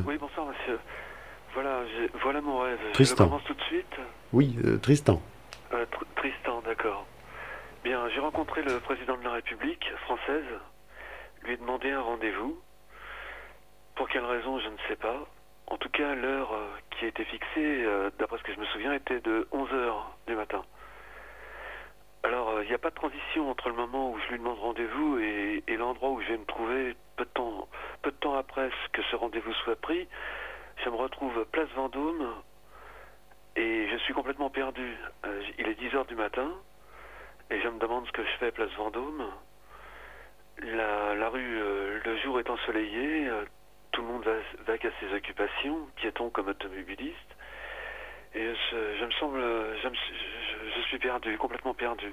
Oui, bonsoir monsieur. Voilà, voilà mon rêve. Je le Tristan. commence tout de suite. Oui, Tristan. Tristan, d'accord. Bien, j'ai rencontré le président de la République française, lui ai demandé un rendez-vous. Pour quelle raison, je ne sais pas. En tout cas, l'heure qui a été fixée, d'après ce que je me souviens, était de 11 heures du matin. Alors, il n'y a pas de transition entre le moment où je lui demande rendez-vous et l'endroit où je vais me trouver peu de temps après que ce rendez-vous soit pris. Je me retrouve place Vendôme et je suis complètement perdu. Il est 10 heures du matin et je me demande ce que je fais place Vendôme. La rue, le jour est ensoleillé, tout le monde vague à ses occupations, piéton comme automobiliste. Et je me semble, je suis perdu, complètement perdu.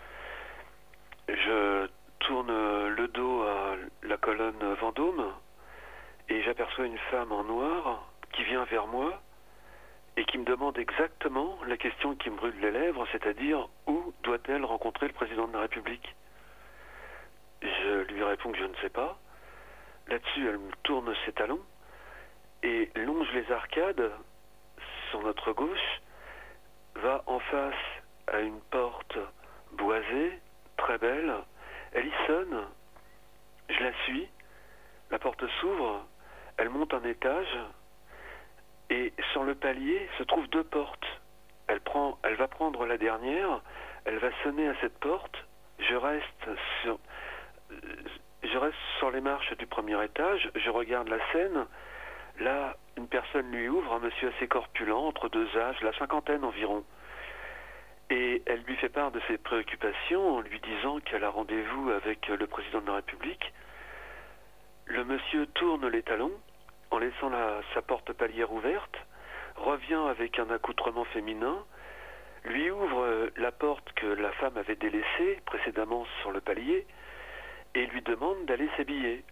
Je tourne le dos à la colonne Vendôme et j'aperçois une femme en noir qui vient vers moi et qui me demande exactement la question qui me brûle les lèvres, c'est-à-dire où doit-elle rencontrer le président de la République? Je lui réponds que je ne sais pas. Là-dessus, elle me tourne ses talons et longe les arcades sur notre gauche, va en face à une porte boisée, très belle. Elle y sonne, je la suis, la porte s'ouvre, elle monte un étage et sur le palier se trouvent deux portes. Elle va prendre la dernière, elle va sonner à cette porte, je reste sur, je reste sur les marches du premier étage, je regarde la scène. Là, une personne lui ouvre, un monsieur assez corpulent, entre deux âges, la cinquantaine environ. Et elle lui fait part de ses préoccupations en lui disant qu'elle a rendez-vous avec le président de la République. Le monsieur tourne les talons en laissant sa porte palière ouverte, revient avec un accoutrement féminin, lui ouvre la porte que la femme avait délaissée précédemment sur le palier et lui demande d'aller s'habiller.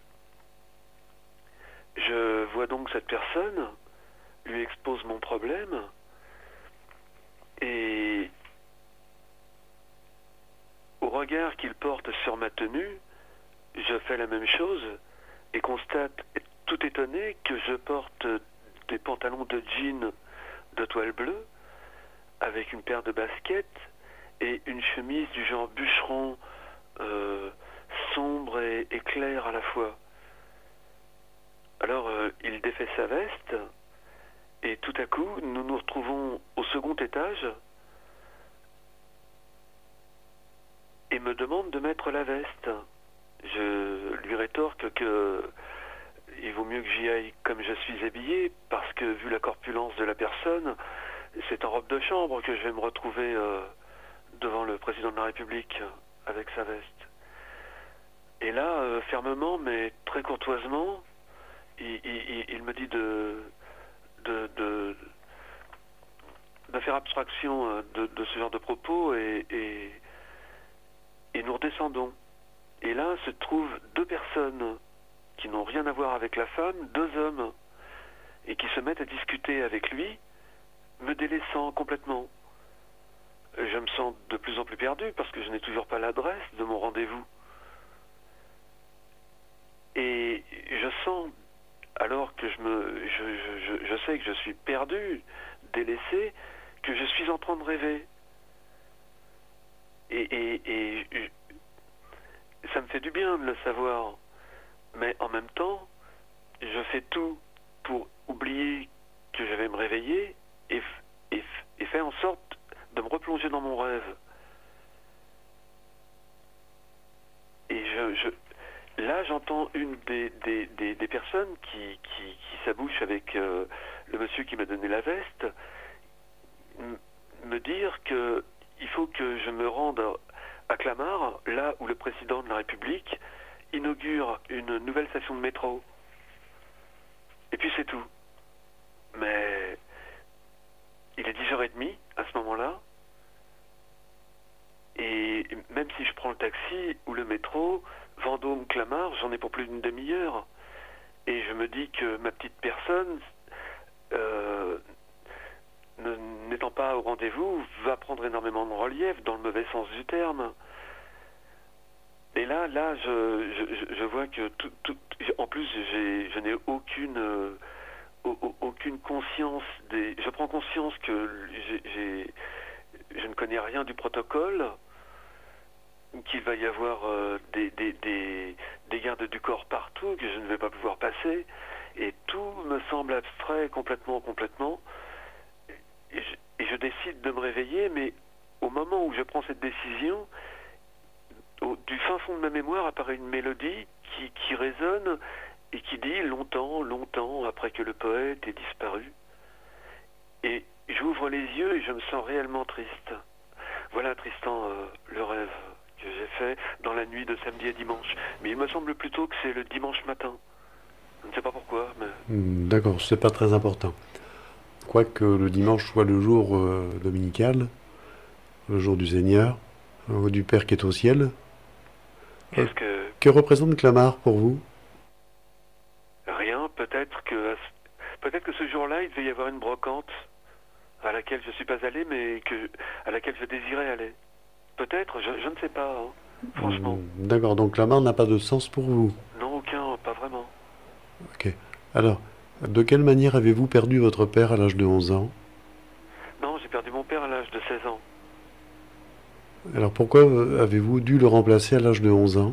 Je vois donc cette personne, lui expose mon problème et au regard qu'il porte sur ma tenue, je fais la même chose et constate tout étonné que je porte des pantalons de jean de toile bleue avec une paire de baskets et une chemise du genre bûcheron, euh, sombre et clair à la fois. Alors il défait sa veste et tout à coup nous nous retrouvons au second étage et me demande de mettre la veste. Je lui rétorque que il vaut mieux que j'y aille comme je suis habillé parce que vu la corpulence de la personne, c'est en robe de chambre que je vais me retrouver devant le président de la République avec sa veste. Et là, fermement mais très courtoisement, il me dit de, de, de faire abstraction de ce genre de propos et nous redescendons. Et là se trouvent deux personnes qui n'ont rien à voir avec la femme, deux hommes, et qui se mettent à discuter avec lui, me délaissant complètement. Je me sens de plus en plus perdu parce que je n'ai toujours pas l'adresse de mon rendez-vous. Et je sens, alors que je sais que je suis perdu, délaissé, que je suis en train de rêver. Et ça me fait du bien de le savoir. Mais en même temps, je fais tout pour oublier que je vais me réveiller et faire en sorte de me replonger dans mon rêve. Et là, j'entends une des personnes qui s'abouche avec le monsieur qui m'a donné la veste me dire que il faut que je me rende à Clamart, là où le président de la République inaugure une nouvelle station de métro. Et puis c'est tout. Mais il est 10h30 à ce moment-là. Et même si je prends le taxi ou le métro, Vendôme-Clamart, j'en ai pour plus d'une demi-heure. Et je me dis que ma petite personne, euh, n'étant pas au rendez-vous, va prendre énormément de relief dans le mauvais sens du terme. Et là, je vois que en plus, je n'ai je prends conscience que je ne connais rien du protocole, qu'il va y avoir des gardes du corps partout, que je ne vais pas pouvoir passer, et tout me semble abstrait complètement. Et je décide de me réveiller, mais au moment où je prends cette décision, du fin fond de ma mémoire apparaît une mélodie qui résonne et qui dit longtemps, longtemps après que le poète ait disparu. Et j'ouvre les yeux et je me sens réellement triste. Voilà, Tristan, le rêve que j'ai fait dans la nuit de samedi à dimanche. Mais il me semble plutôt que c'est le dimanche matin. Je ne sais pas pourquoi, mais... D'accord, c'est pas très important. Quoique le dimanche soit le jour dominical, le jour du Seigneur, du Père qui est au ciel. Qu'est-ce que... Que représente Clamart pour vous? Rien, peut-être que ce jour-là, il devait y avoir une brocante à laquelle je ne suis pas allé, mais à laquelle je désirais aller. Peut-être, je ne sais pas, hein, franchement. D'accord, donc Clamart n'a pas de sens pour vous. Non, aucun, pas vraiment. Ok. Alors, de quelle manière avez-vous perdu votre père à l'âge de 11 ans? Non, j'ai perdu mon père à l'âge de 16 ans. Alors pourquoi avez-vous dû le remplacer à l'âge de 11 ans?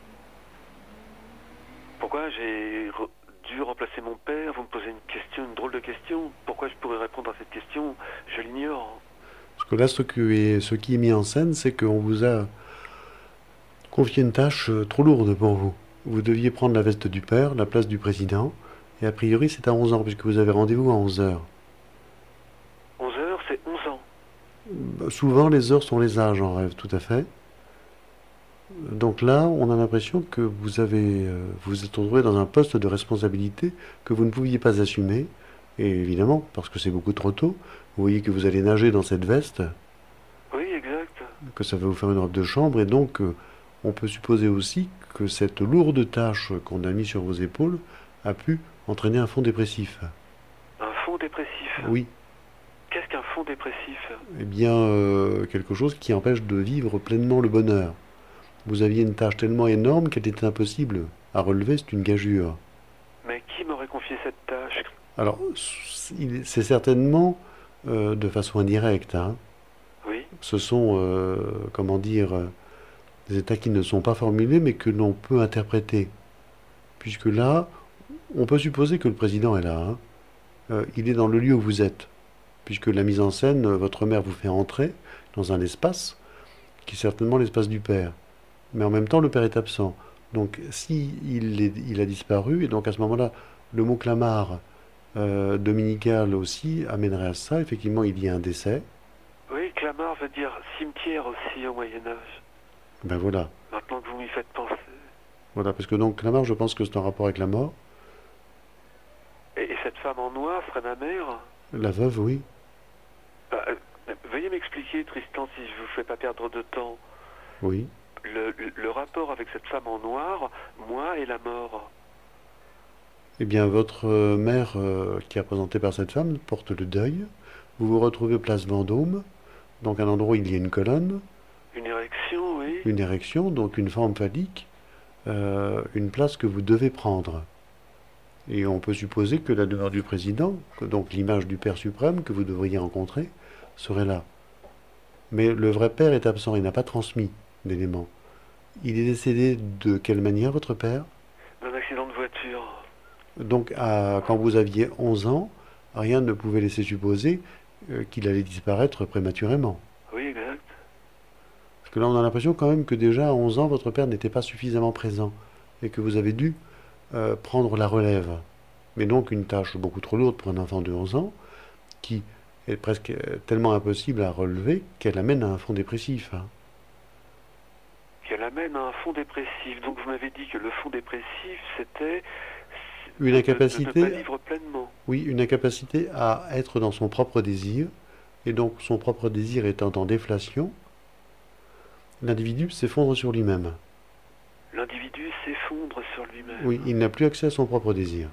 Pourquoi dû remplacer mon père? Vous me posez une drôle de question. Pourquoi je pourrais répondre à cette question? Je l'ignore. Parce que là, ce qui est mis en scène, c'est qu'on vous a confié une tâche trop lourde pour vous. Vous deviez prendre la veste du père, la place du président, et a priori c'est à 11 ans, puisque vous avez rendez-vous à 11 heures. 11 heures, c'est 11 ans. Souvent, les heures sont les âges en rêve, tout à fait. Donc là, on a l'impression que vous êtes retrouvé dans un poste de responsabilité que vous ne pouviez pas assumer. Et évidemment, parce que c'est beaucoup trop tôt, vous voyez que vous allez nager dans cette veste, Oui, exact. que ça va vous faire une robe de chambre, et donc on peut supposer aussi que cette lourde tâche qu'on a mise sur vos épaules a pu entraîner un fond dépressif. Un fond dépressif. Oui, Qu'est-ce qu'un fond dépressif? eh bien, quelque chose qui empêche de vivre pleinement le bonheur. Vous aviez une tâche tellement énorme qu'elle était impossible à relever, c'est une gageure. Mais qui m'aurait confié cette tâche? Alors, c'est certainement de façon indirecte, hein. Oui, Ce sont, comment dire, des états qui ne sont pas formulés, mais que l'on peut interpréter. Puisque là, on peut supposer que le président est là, hein. Il est dans le lieu où vous êtes. Puisque la mise en scène, votre mère vous fait entrer dans un espace qui est certainement l'espace du père. Mais en même temps, le père est absent. Donc, si il a disparu, et donc à ce moment-là, le mot Clamart dominical aussi amènerait à ça. Effectivement, il y a un décès. oui, Clamart veut dire cimetière aussi au Moyen-Âge. Ben voilà. Maintenant que vous m'y faites penser. Voilà, parce que donc Clamart, je pense que c'est en rapport avec la mort. Et cette femme en noir serait ma mère? La veuve, oui. Bah, veuillez m'expliquer, Tristan, si je vous fais pas perdre de temps, Oui. le rapport avec cette femme en noir, moi et la mort. Eh bien, votre mère, qui est représentée par cette femme, porte le deuil. Vous vous retrouvez place Vendôme, donc un endroit où il y a une colonne, Une érection, oui. une érection, donc une forme phallique, une place que vous devez prendre. Et on peut supposer que la demeure du président, que donc l'image du Père suprême que vous devriez rencontrer, serait là. Mais le vrai père est absent, il n'a pas transmis d'éléments. Il est décédé de quelle manière, votre père? D'un accident de voiture. Donc, quand vous aviez 11 ans, rien ne pouvait laisser supposer qu'il allait disparaître prématurément. Oui, exact. Parce que là, on a l'impression quand même que déjà à 11 ans, votre père n'était pas suffisamment présent et que vous avez dû prendre la relève. Mais donc une tâche beaucoup trop lourde pour un enfant de 11 ans, qui est presque tellement impossible à relever qu'elle amène à un fond dépressif, hein. Qu'elle amène à un fond dépressif. Donc vous m'avez dit que le fond dépressif, c'était Une de ne incapacité, pas vivre pleinement. oui, une incapacité à être dans son propre désir, et donc son propre désir étant en déflation, l'individu s'effondre sur lui-même. L'individu s'effondre sur lui-même. Oui, il n'a plus accès à son propre désir.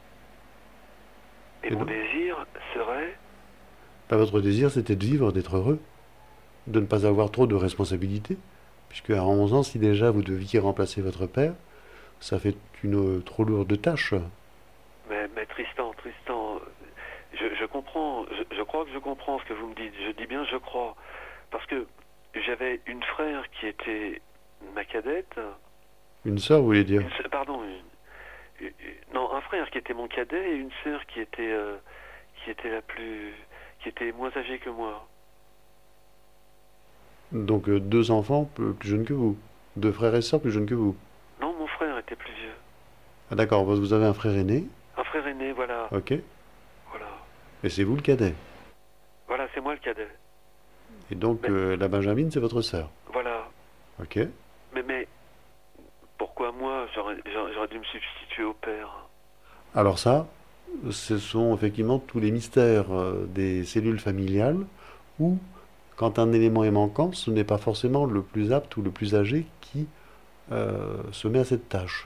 Et Et mon donc, désir serait... bah, votre désir, c'était de vivre, d'être heureux, de ne pas avoir trop de responsabilités, puisque à 11 ans, si déjà vous deviez remplacer votre père, ça fait une trop lourde tâche. Mais Tristan, je comprends, je crois que je comprends ce que vous me dites. Je dis bien je crois. Parce que j'avais une frère qui était ma cadette. Une sœur, vous voulez dire? Pardon, non, un frère qui était mon cadet et une sœur qui était qui était moins âgée que moi. Donc deux enfants plus jeunes que vous. Deux frères et sœurs plus jeunes que vous. Non, mon frère était plus vieux. Ah d'accord, vous avez un frère aîné, Un frère aîné, voilà. ok? Voilà. Et c'est vous le cadet. Voilà, c'est moi le cadet. Et donc Mais, la Benjamine, c'est votre sœur. voilà. Ok? Mais pourquoi moi j'aurais dû me substituer au père? Alors ça, ce sont effectivement tous les mystères des cellules familiales où, quand un élément est manquant, ce n'est pas forcément le plus apte ou le plus âgé qui se met à cette tâche.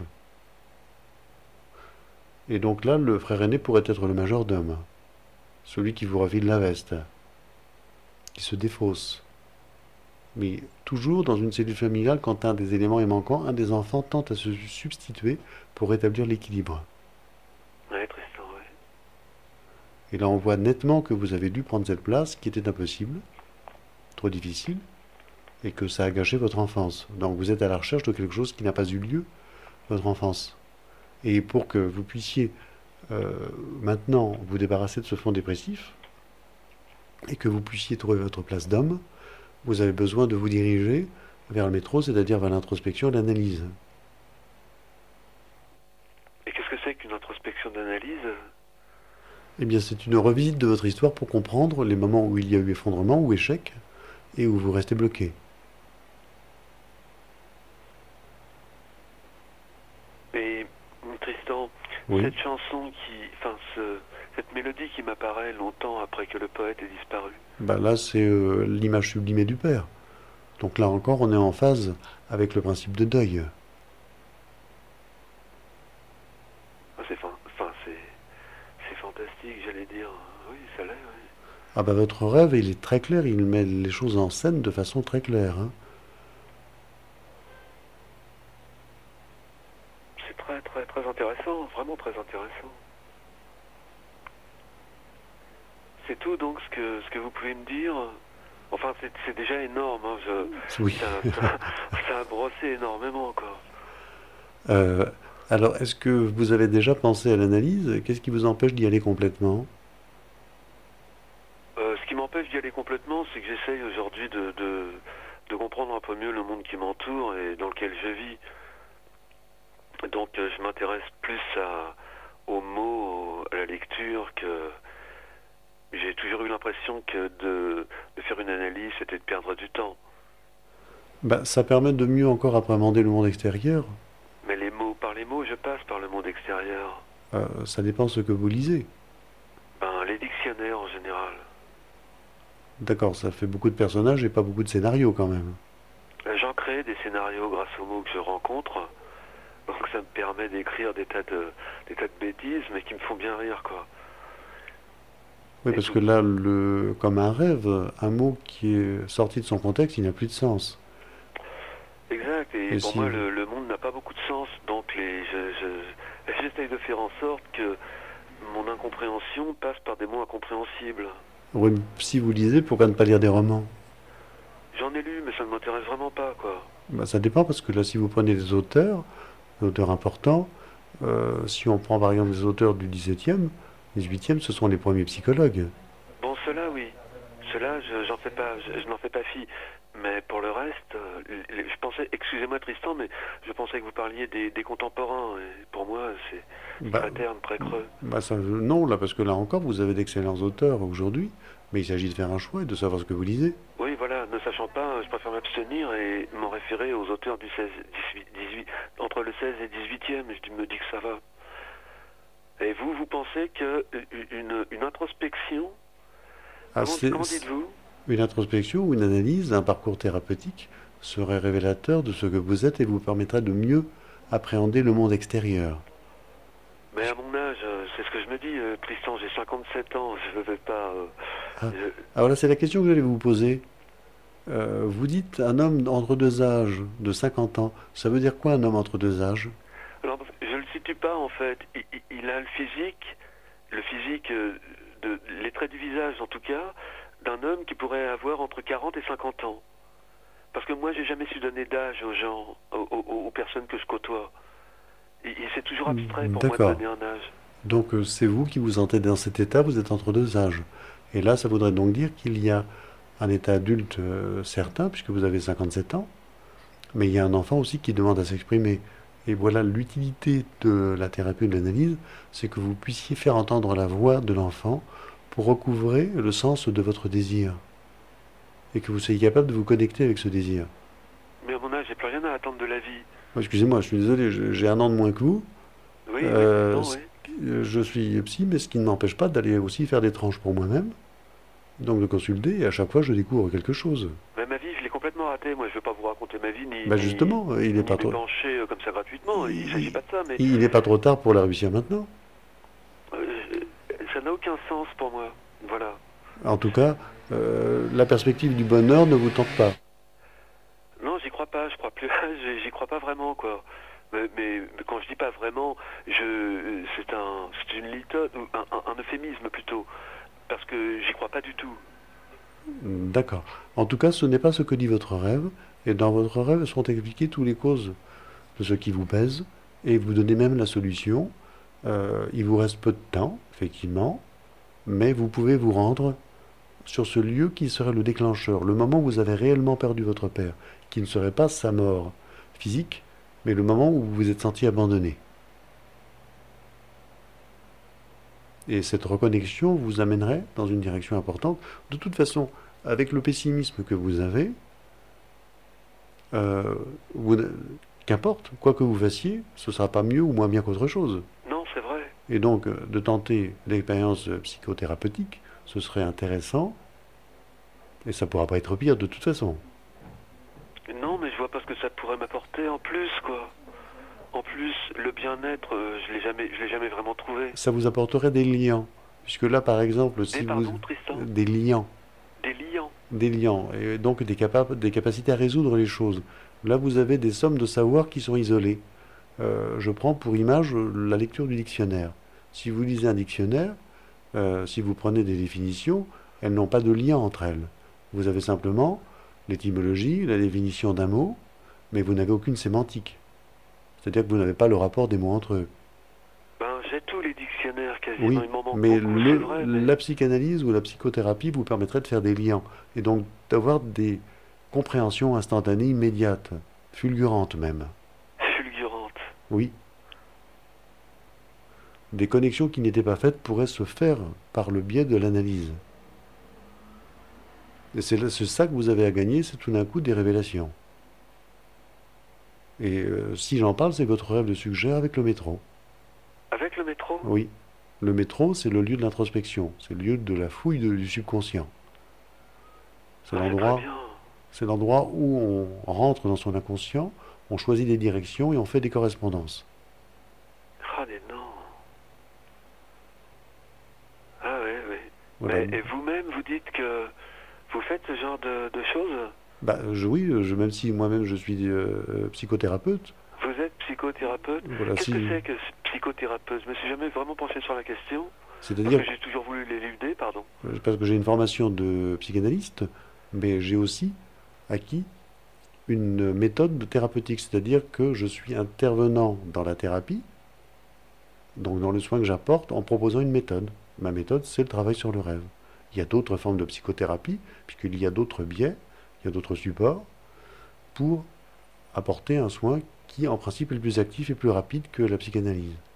Et donc là, le frère aîné pourrait être le majordome, celui qui vous refile la veste, qui se défausse. Mais toujours dans une cellule familiale, quand un des éléments est manquant, un des enfants tente à se substituer pour rétablir l'équilibre. Ouais, Tristan, ouais. Et là, on voit nettement que vous avez dû prendre cette place qui était impossible, trop difficile, et que ça a gâché votre enfance. Donc vous êtes à la recherche de quelque chose qui n'a pas eu lieu, votre enfance. Et pour que vous puissiez maintenant vous débarrasser de ce fond dépressif, et que vous puissiez trouver votre place d'homme, vous avez besoin de vous diriger vers le métro, c'est-à-dire vers l'introspection et l'analyse. Et qu'est-ce que c'est qu'une introspection d'analyse? Eh bien, c'est une revisite de votre histoire pour comprendre les moments où il y a eu effondrement ou échec, et où vous restez bloqué. Et Tristan, Oui. cette chanson cette mélodie qui m'apparaît longtemps après que le poète ait disparu. Bah là, c'est l'image sublimée du Père. Donc là encore, on est en phase avec le principe de deuil. Ah, c'est fantastique, j'allais dire. Oui, ça l'est, oui. Ah bah votre rêve, il est très clair, il met les choses en scène de façon très claire, hein. C'est très, très, très intéressant, vraiment très intéressant. C'est tout donc ce que vous pouvez me dire. Enfin, c'est déjà énorme, hein. Oui. Ça a brossé énormément, quoi. Euh, alors, est-ce que vous avez déjà pensé à l'analyse? Qu'est-ce qui vous empêche d'y aller complètement? Ce qui m'empêche d'y aller complètement, c'est que j'essaye aujourd'hui de comprendre un peu mieux le monde qui m'entoure et dans lequel je vis. Donc, je m'intéresse plus aux mots, à la lecture, que j'ai toujours eu l'impression que de faire une analyse, c'était de perdre du temps. Bah, ça permet de mieux encore appréhender le monde extérieur. Mais par les mots, je passe par le monde extérieur. Ça dépend ce que vous lisez. Ben, les dictionnaires en général. D'accord, ça fait beaucoup de personnages et pas beaucoup de scénarios quand même. J'en crée des scénarios grâce aux mots que je rencontre. Donc ça me permet d'écrire des tas de bêtises, mais qui me font bien rire, quoi. Oui, Et parce tout. que là, comme un rêve, un mot qui est sorti de son contexte, il n'a plus de sens. Exact, et Et pour si, moi, le monde n'a pas beaucoup de sens. Donc j'essaye de faire en sorte que mon incompréhension passe par des mots incompréhensibles. oui, si vous lisez, pourquoi ne pas lire des romans? J'en ai lu, mais ça ne m'intéresse vraiment pas, quoi. Bah, ça dépend parce que là, si vous prenez des auteurs importants, si on prend par exemple des auteurs du XVIIe, XVIIIe, ce sont les premiers psychologues. Bon, cela, oui. Cela, j'en fais pas, je n'en fais pas fi. Mais pour le reste, je pensais, excusez-moi Tristan, mais je pensais que vous parliez des contemporains. Et pour moi, c'est Bah, très terne, très creux. bah ça, non, là, parce que là encore, vous avez d'excellents auteurs aujourd'hui, mais il s'agit de faire un choix et de savoir ce que vous lisez. Oui, voilà, ne sachant pas, je préfère m'abstenir et m'en référer aux auteurs du 16, 18, entre le 16 et 18e. Je me dis que ça va. Et vous pensez que une introspection, Ah, comment dites-vous? une introspection ou une analyse, un parcours thérapeutique serait révélateur de ce que vous êtes et vous permettrait de mieux appréhender le monde extérieur. Mais à mon âge, c'est ce que je me dis, Tristan, j'ai 57 ans, je ne vais pas... Ah, je- alors là, c'est la question que j'allais vous poser. Vous dites un homme entre deux âges de 50 ans. Ça veut dire quoi un homme entre deux âges? Alors, je ne le situe pas en fait. Il a le physique les traits du visage, en tout cas, d'un homme qui pourrait avoir entre 40 et 50 ans. Parce que moi, j'ai jamais su donner d'âge aux gens, aux personnes que je côtoie. Et c'est toujours abstrait pour moi de D'accord. donner un âge. Donc c'est vous qui vous sentez dans cet état, vous êtes entre deux âges. Et là, ça voudrait donc dire qu'il y a un état adulte certain, puisque vous avez 57 ans, mais il y a un enfant aussi qui demande à s'exprimer. Et voilà l'utilité de la thérapie de l'analyse, c'est que vous puissiez faire entendre la voix de l'enfant pour recouvrer le sens de votre désir. Et que vous soyez capable de vous connecter avec ce désir. Mais à mon âge, j'ai plus rien à attendre de la vie. Excusez-moi, je suis désolé, j'ai un an de moins que vous. Oui, oui, Euh, pourtant, ce oui. je suis psy, mais ce qui ne m'empêche pas d'aller aussi faire des tranches pour moi-même, donc de consulter, et à chaque fois je découvre quelque chose. Mais ma vie, je l'ai complètement ratée. Moi, je veux pas vous raconter ma vie, Ben justement, ni m'épancher comme ça gratuitement. Il s'agit pas de ça, mais il n'est pas trop tard pour la réussir maintenant. euh, ça n'a aucun sens pour moi. Voilà. En tout cas, la perspective du bonheur ne vous tente pas. Non, j'y crois pas. Je crois plus. J'y crois pas vraiment, quoi. Mais quand je dis pas vraiment, c'est une litote, ou un euphémisme plutôt, parce que j'y crois pas du tout. D'accord. En tout cas, ce n'est pas ce que dit votre rêve, et dans votre rêve sont expliquées toutes les causes de ce qui vous pèse, et vous donnez même la solution. Il vous reste peu de temps, effectivement, mais vous pouvez vous rendre sur ce lieu qui serait le déclencheur, le moment où vous avez réellement perdu votre père, qui ne serait pas sa mort physique, mais le moment où vous vous êtes senti abandonné. Et cette reconnexion vous amènerait dans une direction importante. De toute façon, avec le pessimisme que vous avez, euh, vous- qu'importe, quoi que vous fassiez, ce ne sera pas mieux ou moins bien qu'autre chose. Non, c'est vrai. Et donc, de tenter l'expérience psychothérapeutique, ce serait intéressant, et ça ne pourra pas être pire de toute façon. Non, mais je vois pas ce que ça pourrait m'apporter en plus, quoi. En plus, le bien-être, je l'ai jamais vraiment trouvé. Ça vous apporterait des liens. Puisque là, par exemple, si vous... Pardon, Tristan, Des liens. des liants. Des liens. Et donc des capacités à résoudre les choses. Là, vous avez des sommes de savoir qui sont isolées. Je prends pour image la lecture du dictionnaire. Si vous lisez un dictionnaire, si vous prenez des définitions, elles n'ont pas de lien entre elles. Vous avez simplement l'étymologie, la définition d'un mot, mais vous n'avez aucune sémantique. C'est-à-dire que vous n'avez pas le rapport des mots entre eux. Ben, j'ai tous les dictionnaires quasiment, Oui, il m'en manque mais beaucoup, c'est vrai, mais la psychanalyse ou la psychothérapie vous permettrait de faire des liens et donc d'avoir des compréhensions instantanées, immédiates, fulgurantes même. fulgurante. Oui, des connexions qui n'étaient pas faites pourraient se faire par le biais de l'analyse. Et c'est ça que vous avez à gagner, c'est tout d'un coup des révélations. Et si j'en parle, c'est que votre rêve le suggère avec le métro. Avec le métro? Oui, le métro, c'est le lieu de l'introspection, c'est le lieu de la fouille du subconscient. C'est Ah, c'est très l'endroit, bien. c'est l'endroit où on rentre dans son inconscient, on choisit des directions et on fait des correspondances. Ah, mais non. Ah, oui, oui. Voilà. Mais et vous-même, vous dites que vous faites ce genre de choses? Bah, oui, même si moi-même je suis psychothérapeute, Vous êtes psychothérapeute? voilà, Qu'est-ce que si, c'est que psychothérapeute? Je me suis jamais vraiment penché sur la question, parce c'est-à-dire que j'ai toujours voulu l'éluder, pardon. parce que j'ai une formation de psychanalyste, mais j'ai aussi acquis une méthode thérapeutique, c'est-à-dire que je suis intervenant dans la thérapie, donc dans le soin que j'apporte, en proposant une méthode. Ma méthode, c'est le travail sur le rêve. Il y a d'autres formes de psychothérapie, puisqu'il y a d'autres biais, il y a d'autres supports, pour apporter un soin qui, en principe, est plus actif et plus rapide que la psychanalyse.